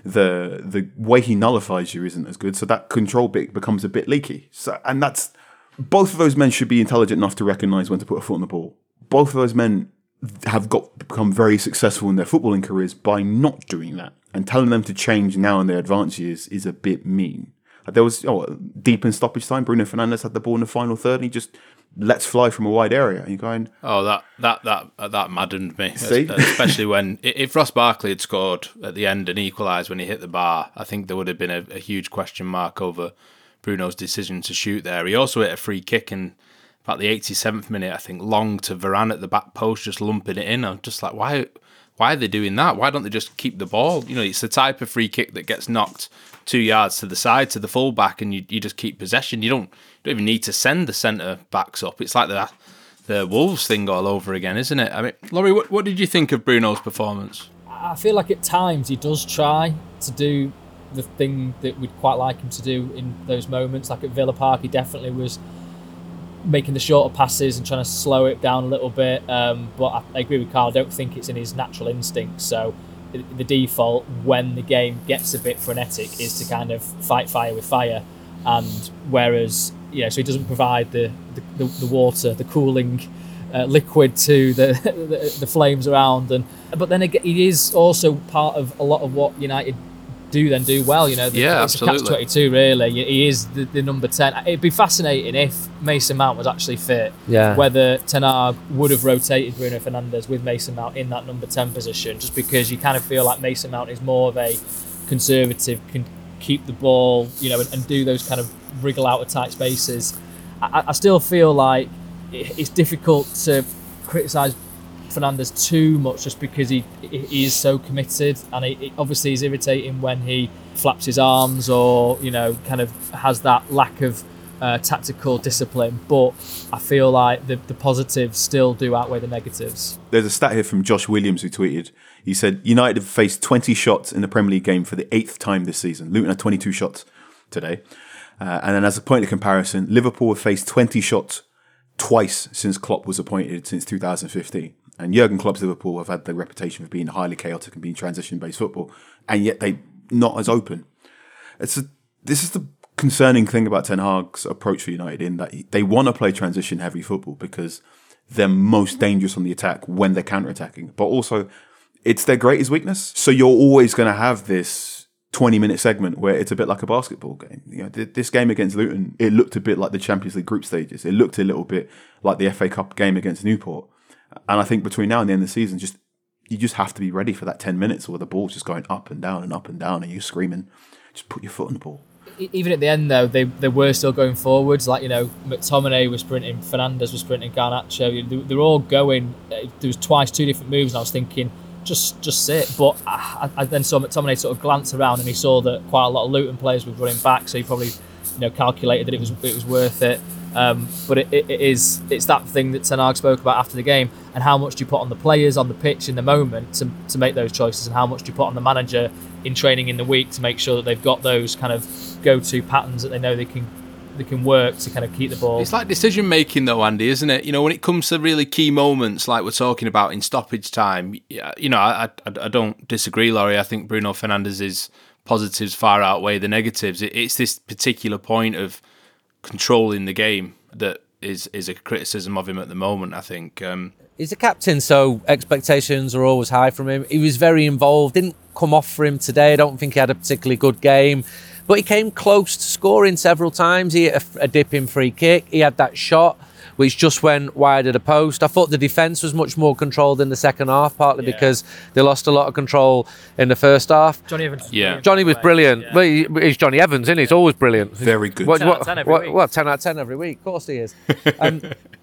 [SPEAKER 3] the the way he nullifies you isn't as good. So that control bit becomes a bit leaky. So and that's both of those men should be intelligent enough to recognise when to put a foot on the ball. Both of those men have got become very successful in their footballing careers by not doing that. And telling them to change now in their advanced years is a bit mean. Like there was oh, deep in stoppage time, Bruno Fernandes had the ball in the final third and he just lets fly from a wide area. And you're going,
[SPEAKER 6] oh, that that that that maddened me.
[SPEAKER 3] See?
[SPEAKER 6] Especially when if Ross Barkley had scored at the end and equalised when he hit the bar, I think there would have been a, a huge question mark over Bruno's decision to shoot there. He also hit a free kick in about the eighty-seventh minute, I think, long to Varane at the back post, just lumping it in. I'm just like, why why are they doing that? Why don't they just keep the ball? You know, it's the type of free kick that gets knocked two yards to the side to the full back and you, you just keep possession. You don't, you don't even need to send the centre backs up. It's like the the Wolves thing all over again, isn't it? I mean, Laurie, what, what did you think of Bruno's performance?
[SPEAKER 4] I feel like at times he does try to do the thing that we'd quite like him to do in those moments. Like at Villa Park, he definitely was making the shorter passes and trying to slow it down a little bit. Um, but I, I agree with Carl, I don't think it's in his natural instinct. So the default when the game gets a bit frenetic is to kind of fight fire with fire. And whereas, you know, so he doesn't provide the, the, the water, the cooling uh, liquid to the, the the flames around. And but then again, he is also part of a lot of what United do then do well, you know. The,
[SPEAKER 6] yeah,
[SPEAKER 4] it's
[SPEAKER 6] absolutely.
[SPEAKER 4] a catch twenty-two, really. He is the, the number ten. It'd be fascinating if Mason Mount was actually fit.
[SPEAKER 5] Yeah.
[SPEAKER 4] Whether Ten Hag would have rotated Bruno Fernandes with Mason Mount in that number ten position, just because you kind of feel like Mason Mount is more of a conservative, can keep the ball, you know, and, and do those kind of wriggle out of tight spaces. I, I still feel like it's difficult to criticise Fernandes too much just because he, he is so committed, and it, it obviously is irritating when he flaps his arms or, you know, kind of has that lack of uh, tactical discipline. But I feel like the, the positives still do outweigh the negatives.
[SPEAKER 3] There's a stat here from Josh Williams who tweeted, he said, United have faced twenty shots in the Premier League game for the eighth time this season. Luton had twenty-two shots today. Uh, and then as a point of comparison, Liverpool have faced twenty shots twice since Klopp was appointed, since two thousand fifteen. And Jurgen Klopp's Liverpool have had the reputation of being highly chaotic and being transition-based football, and yet they're not as open. It's a, this is the concerning thing about Ten Hag's approach for United, in that they want to play transition-heavy football because they're most dangerous on the attack when they're counter-attacking. But also, it's their greatest weakness. So you're always going to have this twenty-minute segment where it's a bit like a basketball game. You know, this game against Luton, it looked a bit like the Champions League group stages. It looked a little bit like the F A Cup game against Newport. And I think between now and the end of the season, just you just have to be ready for that ten minutes where the ball's just going up and down and up and down and you're screaming, just put your foot on the ball.
[SPEAKER 4] Even at the end, though, they they were still going forwards. Like, you know, McTominay was sprinting, Fernandes was sprinting, Garnacho. They, they're all going. There was twice two different moves, and I was thinking, just just sit. But I, I then saw McTominay sort of glance around, and he saw that quite a lot of Luton players were running back, so he probably, you know, calculated that it was it was worth it. Um, but it, it, it is it's that thing that Ten Hag spoke about after the game, and how much do you put on the players on the pitch in the moment to, to make those choices, and how much do you put on the manager in training in the week to make sure that they've got those kind of go-to patterns that they know they can they can work to kind of keep the ball.
[SPEAKER 6] It's like decision making though, Andy, isn't it? You know, when it comes to really key moments like we're talking about in stoppage time, you know, I I, I don't disagree, Laurie. I think Bruno Fernandes's positives far outweigh the negatives. It, it's this particular point of controlling the game that is is a criticism of him at the moment, I think. Um,
[SPEAKER 5] He's a captain, so expectations are always high from him. He was very involved, didn't come off for him today. I don't think he had a particularly good game, but he came close to scoring several times. He hit a, a dipping free kick. He had that shot which just went wide of the post. I thought the defence was much more controlled in the second half, partly yeah. because they lost a lot of control in the first half.
[SPEAKER 4] Johnny Evans.
[SPEAKER 6] Yeah.
[SPEAKER 5] Johnny was brilliant. Yeah. Well, he, he's Johnny Evans, isn't he? He's always brilliant.
[SPEAKER 3] Very good.
[SPEAKER 5] What,
[SPEAKER 4] ten
[SPEAKER 5] what,
[SPEAKER 4] out of ten every
[SPEAKER 5] what,
[SPEAKER 4] week.
[SPEAKER 5] What, ten out of ten every week? Of course he is. Um,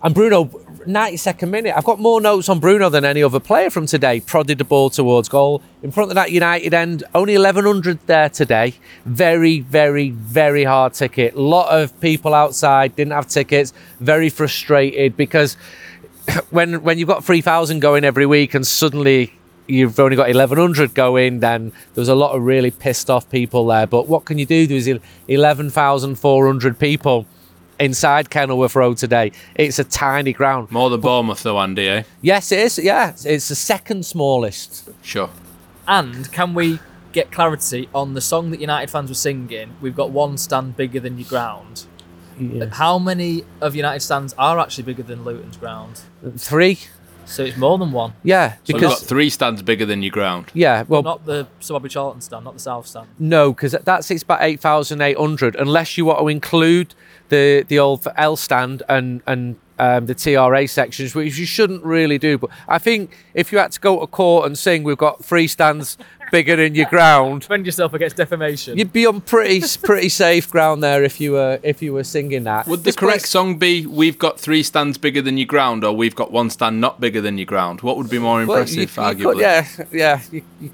[SPEAKER 5] And Bruno, ninety-second minute, I've got more notes on Bruno than any other player from today. Prodded the ball towards goal. In front of that United end, only eleven hundred there today. Very, very, very hard ticket. A lot of people outside didn't have tickets. Very frustrated because when when you've got three thousand going every week and suddenly you've only got eleven hundred going, then there was a lot of really pissed off people there. But what can you do? There's eleven thousand four hundred people inside Kenilworth Road today. It's a tiny ground.
[SPEAKER 6] More than Bournemouth though, Andy, eh?
[SPEAKER 5] Yes, it is. Yeah, it's the second smallest.
[SPEAKER 6] Sure.
[SPEAKER 4] And can we get clarity on the song that United fans were singing? We've got one stand bigger than your ground.
[SPEAKER 5] Yeah.
[SPEAKER 4] How many of United stands are actually bigger than Luton's ground?
[SPEAKER 5] Three.
[SPEAKER 4] So it's more than one.
[SPEAKER 5] Yeah,
[SPEAKER 6] So you've
[SPEAKER 5] because
[SPEAKER 6] got three stands bigger than your ground.
[SPEAKER 5] yeah, well,
[SPEAKER 4] Not the Sir Bobby Charlton stand, not the South stand.
[SPEAKER 5] no, because that sits about eight thousand eight hundred, unless you want to include the the old L stand and and um, the T R A sections, which you shouldn't really do. But I think if you had to go to court and sing, we've got three stands bigger than your ground,
[SPEAKER 4] Defend yourself against defamation.
[SPEAKER 5] you'd be on pretty pretty safe ground there if you were if you were singing that.
[SPEAKER 6] Would the
[SPEAKER 5] This
[SPEAKER 6] correct
[SPEAKER 5] place-
[SPEAKER 6] song be "We've got three stands bigger than your ground" or "We've got one stand not bigger than your ground"? What would be more
[SPEAKER 5] Well,
[SPEAKER 6] impressive,
[SPEAKER 5] you- you
[SPEAKER 6] arguably?
[SPEAKER 5] could- yeah, yeah. you- you-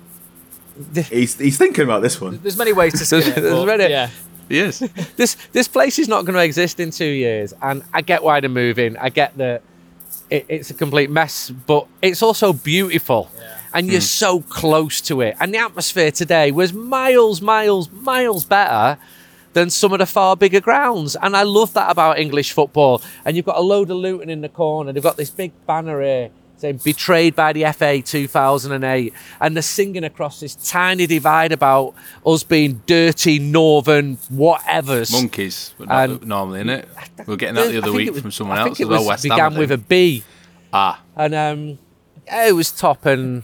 [SPEAKER 3] He's he's thinking about this one.
[SPEAKER 4] There's many ways to skin it.
[SPEAKER 5] There's
[SPEAKER 4] but
[SPEAKER 5] many-
[SPEAKER 4] Yeah.
[SPEAKER 6] Yes.
[SPEAKER 5] this this place is not going to exist in two years, and I get why they're moving. I get that it, it's a complete mess, but it's also beautiful, and you're so close to it. And the atmosphere today was miles, miles, miles better than some of the far bigger grounds, and I love that about English football. And you've got a load of Luton in the corner. They've got this big banner here saying "Betrayed by the F A two thousand eight," and they're singing across this tiny divide about us being dirty northern whatevers.
[SPEAKER 6] Monkeys, but not
[SPEAKER 5] And-
[SPEAKER 6] normally, innit? We were getting that the
[SPEAKER 5] I
[SPEAKER 6] other
[SPEAKER 5] think
[SPEAKER 6] week
[SPEAKER 5] it was-
[SPEAKER 6] from someone
[SPEAKER 5] I
[SPEAKER 6] else
[SPEAKER 5] think
[SPEAKER 6] as
[SPEAKER 5] it
[SPEAKER 6] well,
[SPEAKER 5] was,
[SPEAKER 6] West Ham.
[SPEAKER 5] began
[SPEAKER 6] I
[SPEAKER 5] with a
[SPEAKER 6] think.
[SPEAKER 5] B,
[SPEAKER 6] Ah.
[SPEAKER 5] and um, yeah, it was top. And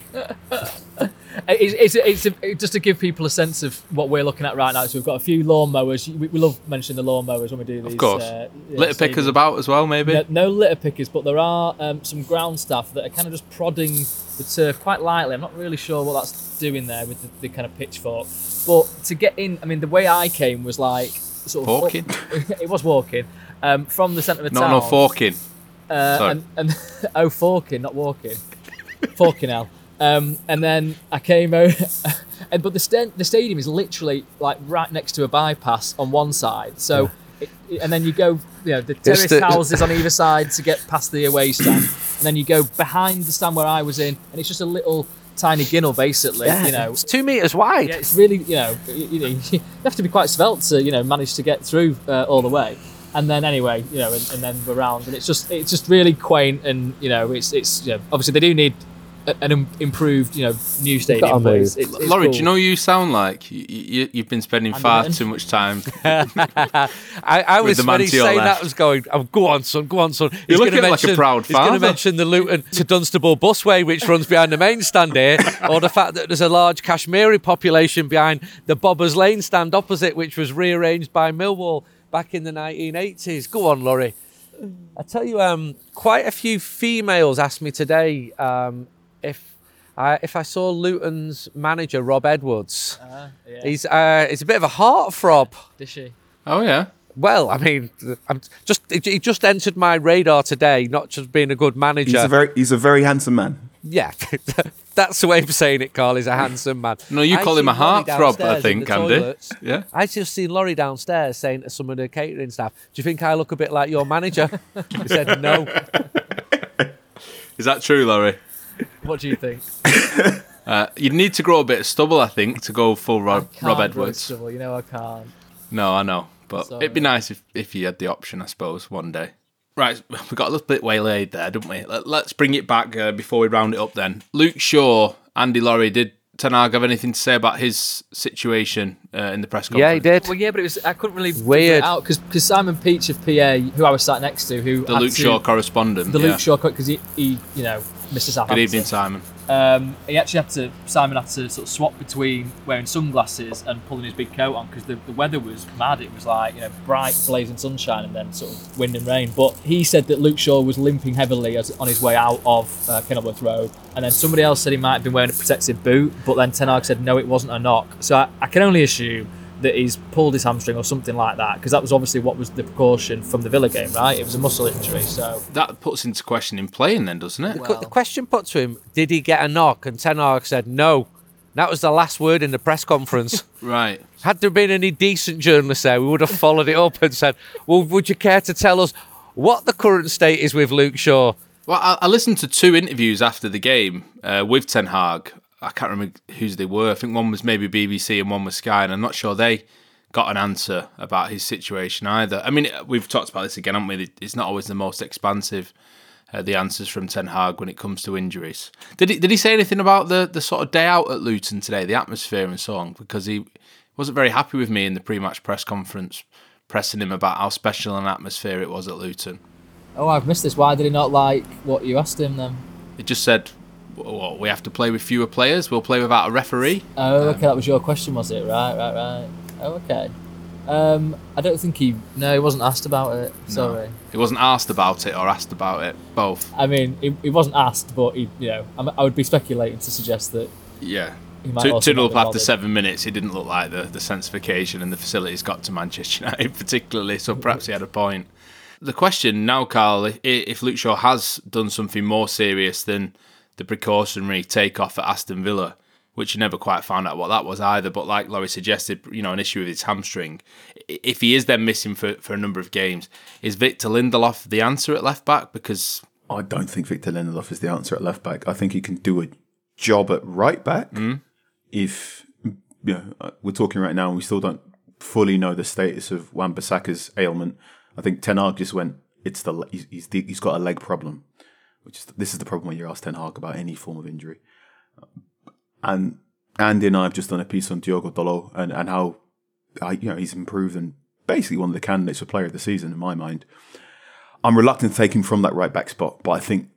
[SPEAKER 4] It's, it's, it's a, just to give people a sense of what we're looking at right now. So we've got a few lawnmowers. We, we love mentioning the lawnmowers when we do these.
[SPEAKER 6] Of course.
[SPEAKER 4] Uh, yeah,
[SPEAKER 6] Litter pickers
[SPEAKER 4] stadiums.
[SPEAKER 6] about as well, maybe?
[SPEAKER 4] No, no litter pickers, but there are um, some ground staff that are kind of just prodding the turf quite lightly. I'm not really sure what that's doing there with the, the kind of pitchfork. But to get in, I mean, the way I came was like sort of
[SPEAKER 6] Walking?
[SPEAKER 4] Up, it was walking um, from the centre of the
[SPEAKER 6] No,
[SPEAKER 4] town.
[SPEAKER 6] no, forking.
[SPEAKER 4] Uh,
[SPEAKER 6] Sorry.
[SPEAKER 4] and, and oh, forking, not walking. Forking L. Um, and then I came out, and but the sta- the stadium is literally like right next to a bypass on one side. So, it, it- and then you go, you know, the terraced
[SPEAKER 5] the-
[SPEAKER 4] houses on either side to get past the away stand, and then you go behind the stand where I was in, and it's just a little tiny ginnel, basically. You know,
[SPEAKER 5] it's two meters wide.
[SPEAKER 4] yeah, it's really, you know, you, you know, you have to be quite svelte to, you know, manage to get through uh, all the way. And then anyway, you know, and, and then we're round, and it's just, it's just really quaint, and you know, it's, it's, you know, obviously they do need a- an im- improved, you know, new
[SPEAKER 5] gotta
[SPEAKER 4] stadium. But
[SPEAKER 5] move.
[SPEAKER 4] it's, it's, it's
[SPEAKER 6] Laurie,
[SPEAKER 4] cool.
[SPEAKER 6] do you know who you sound like? You, you, you've been spending
[SPEAKER 4] Andy
[SPEAKER 6] far
[SPEAKER 4] Litton.
[SPEAKER 6] too much time.
[SPEAKER 5] I, I
[SPEAKER 6] With
[SPEAKER 5] was
[SPEAKER 6] the man
[SPEAKER 5] when he
[SPEAKER 6] to your
[SPEAKER 5] saying
[SPEAKER 6] left.
[SPEAKER 5] that was going, oh, go on, son, go on, son. He's
[SPEAKER 6] looking
[SPEAKER 5] gonna
[SPEAKER 6] like a
[SPEAKER 5] mention-
[SPEAKER 6] proud
[SPEAKER 5] He's going to
[SPEAKER 6] father.
[SPEAKER 5] mention the Luton to Dunstable busway, which runs behind the main stand here, or the fact that there's a large Kashmiri population behind the Bobbers Lane stand opposite, which was rearranged by Millwall back in the nineteen eighties. Go on, Laurie. I tell you, um, quite a few females asked me today um, if I, if I saw Luton's manager, Rob Edwards.
[SPEAKER 4] Uh, yeah.
[SPEAKER 5] He's uh, he's a bit of a heartthrob.
[SPEAKER 4] Did she?
[SPEAKER 6] Oh, yeah.
[SPEAKER 5] Well, I mean, I'm just he just entered my radar today, not just being a good manager.
[SPEAKER 3] He's a very he's a very handsome man.
[SPEAKER 5] yeah, that's the way of saying it, Carl. He's a handsome man.
[SPEAKER 6] No, you
[SPEAKER 5] I
[SPEAKER 6] call him a
[SPEAKER 5] seen Laurie
[SPEAKER 6] heartthrob, I
[SPEAKER 5] downstairs in
[SPEAKER 6] think,
[SPEAKER 5] the
[SPEAKER 6] Andy.
[SPEAKER 5] toilets.
[SPEAKER 6] Yeah.
[SPEAKER 5] I just seen Laurie downstairs saying to some of the catering staff, "Do you think I look a bit like your manager?" He said, "No."
[SPEAKER 6] Is that true, Laurie?
[SPEAKER 4] What do you think?
[SPEAKER 6] Uh, you'd need to grow a bit of stubble, I think, to go full Rob,
[SPEAKER 4] Can't
[SPEAKER 6] Rob
[SPEAKER 4] grow
[SPEAKER 6] Edwards.
[SPEAKER 4] stubble, you know I can't.
[SPEAKER 6] No, I know. But
[SPEAKER 4] Sorry.
[SPEAKER 6] it'd be nice if, if you had the option, I suppose, one day. Right, we got a little bit waylaid there, didn't we? Let, let's bring it back uh, before we round it up then. Luke Shaw, Andy Laurie, did Ten Hag have anything to say about his situation uh, in the press conference?
[SPEAKER 5] Yeah, he did.
[SPEAKER 4] Well, yeah, but it was I couldn't really figure
[SPEAKER 5] Weird.
[SPEAKER 4] it out because Simon Peach of P A, who I was sat next to, who
[SPEAKER 6] The
[SPEAKER 4] had
[SPEAKER 6] Luke
[SPEAKER 4] to,
[SPEAKER 6] Shaw correspondent.
[SPEAKER 4] the
[SPEAKER 6] yeah.
[SPEAKER 4] Luke Shaw because he, he, you know, Mister Southampton.
[SPEAKER 6] Good evening, Simon.
[SPEAKER 4] Um, he actually had to. Simon had to sort of swap between wearing sunglasses and pulling his big coat on because the, the weather was mad. It was like, you know, bright, blazing sunshine and then sort of wind and rain. But he said that Luke Shaw was limping heavily as, on his way out of uh, Kenilworth Road, and then somebody else said he might have been wearing a protective boot. But then Ten Hag said no, it wasn't a knock. So I, I can only assume that he's pulled his hamstring or something like that, because that was obviously what was the precaution from the Villa game, right? It was a muscle injury, so...
[SPEAKER 6] That puts into question him playing then, doesn't it?
[SPEAKER 5] The, well, the question put to him, did he get a knock? And Ten Hag said no. That was the last word in the press conference.
[SPEAKER 6] Right.
[SPEAKER 5] Had there been any decent journalists there, we would have followed it up and said, well, would you care to tell us what the current state is with Luke Shaw?
[SPEAKER 6] Well, I, I listened to two interviews after the game uh, with Ten Hag. I can't remember whose they were. I think one was maybe B B C and one was Sky, and I'm not sure they got an answer about his situation either. I mean, we've talked about this again, haven't we? It's not always the most expansive, uh, the answers from Ten Hag when it comes to injuries. Did he, did he say anything about the, the sort of day out at Luton today, the atmosphere and so on? Because he wasn't very happy with me in the pre-match press conference, pressing him about how special an atmosphere it was at Luton.
[SPEAKER 4] Oh, I've missed this. Why did he not like what you asked him then?
[SPEAKER 6] He just said, well, we have to play with fewer players. We'll play without a referee.
[SPEAKER 4] Oh, okay. Um, that was your question, was it? Right, right, right. Oh, okay. Um, I don't think he... No, he wasn't asked about it. Sorry.
[SPEAKER 6] No, he wasn't asked about it or asked about it. Both.
[SPEAKER 4] I mean, he, he wasn't asked, but, he, you know, I would be speculating to suggest that...
[SPEAKER 6] Yeah. two nil up after seven minutes, it didn't look like the, the sense of occasion and the facilities got to Manchester United particularly, so perhaps he had a point. The question now, Carl, if Luke Shaw has done something more serious than the precautionary take-off at Aston Villa, which you never quite found out what that was either, but like Laurie suggested, you know, an issue with his hamstring, if he is then missing for, for a number of games, is Victor Lindelof the answer at left-back? Because
[SPEAKER 3] I don't think Victor Lindelof is the answer at left-back. I think he can do a job at right-back. Mm. If, you know, we're talking right now and we still don't fully know the status of Wan-Bissaka's ailment. I think Ten Hag just went, it's the he's, he's, he's got a leg problem. Which is, this is the problem when you ask Ten Hag about any form of injury. And Andy and I have just done a piece on Diogo Dalot and, and how I, you know, he's improved and basically one of the candidates for player of the season in my mind. I'm reluctant to take him from that right back spot, but I think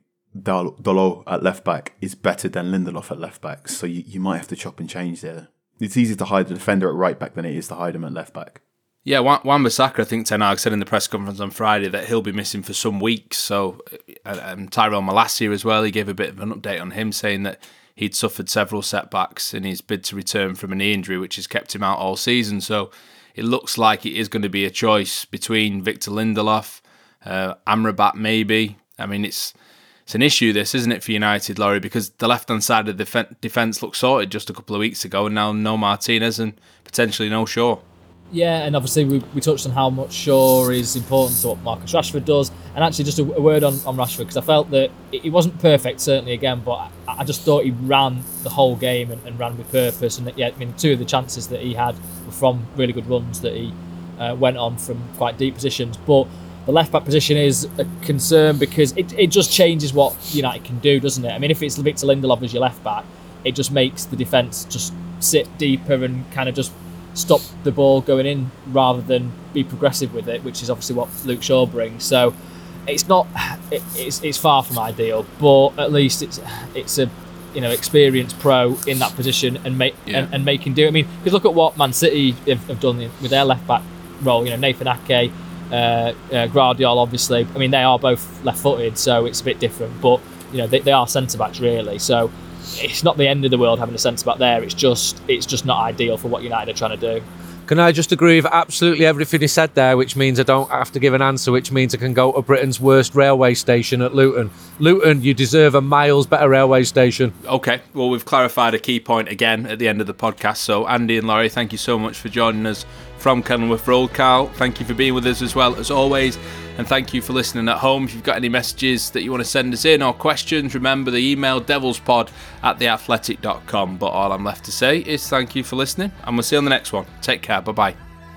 [SPEAKER 3] Dalot at left back is better than Lindelof at left back. So you, you might have to chop and change there. It's easier to hide the defender at right back than it is to hide him at left back.
[SPEAKER 6] Yeah, Wan-Bissaka, I think Ten Hag said in the press conference on Friday that he'll be missing for some weeks. So, and Tyrell Malacia as well, he gave a bit of an update on him, saying that he'd suffered several setbacks in his bid to return from a knee injury, which has kept him out all season. So it looks like it is going to be a choice between Victor Lindelof, uh, Amrabat maybe. I mean, it's it's an issue this, isn't it, for United, Laurie, because the left-hand side of the defence looked sorted just a couple of weeks ago, and now no Martinez and potentially no Shaw.
[SPEAKER 4] Yeah, and obviously we, we touched on how much Shaw is important to what Marcus Rashford does. And actually just a, a word on, on Rashford, because I felt that he wasn't perfect, certainly, again, but I, I just thought he ran the whole game and, and ran with purpose. And, yeah, I mean, two of the chances that he had were from really good runs that he uh, went on from quite deep positions. But the left-back position is a concern because it, it just changes what United can do, doesn't it? I mean, if it's Victor Lindelof as your left-back, it just makes the defence just sit deeper and kind of just stop the ball going in rather than be progressive with it, which is obviously what Luke Shaw brings. So it's not, it, it's it's far from ideal, but at least it's it's a you know experienced pro in that position and make yeah. and, and making do. I mean, because look at what Man City have, have done with their left back role. You know, Nathan Ake, uh, uh, Guardiola, obviously. I mean, they are both left-footed, so it's a bit different. But you know, they, they are centre backs really. So it's not the end of the world having a centre back there. It's just it's just not ideal for what United are trying to do.
[SPEAKER 5] Can I just agree with absolutely everything he said there, which means I don't have to give an answer, which means I can go to Britain's worst railway station at Luton. Luton, you deserve a miles better railway station.
[SPEAKER 6] Okay, well, we've clarified a key point again at the end of the podcast. So, Andy and Laurie, thank you so much for joining us from Kenilworth Road. Carl, thank you for being with us as well, as always. And thank you for listening at home. If you've got any messages that you want to send us in or questions, remember the email devilspod at theathletic dot com. But all I'm left to say is thank you for listening, and we'll see you on the next one. Take care. Bye-bye.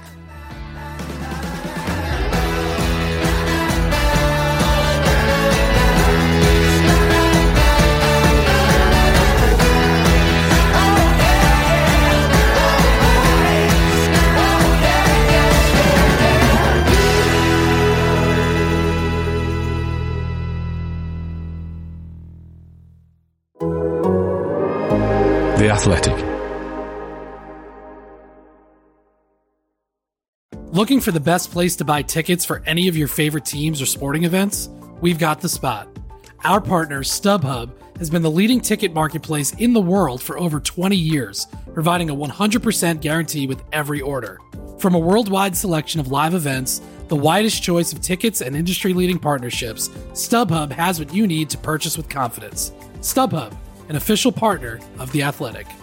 [SPEAKER 2] The Athletic.
[SPEAKER 9] Looking for the best place to buy tickets for any of your favorite teams or sporting events? We've got the spot. Our partner, StubHub, has been the leading ticket marketplace in the world for over twenty years, providing a one hundred percent guarantee with every order. From a worldwide selection of live events, the widest choice of tickets and industry-leading partnerships, StubHub has what you need to purchase with confidence. StubHub, an official partner of The Athletic.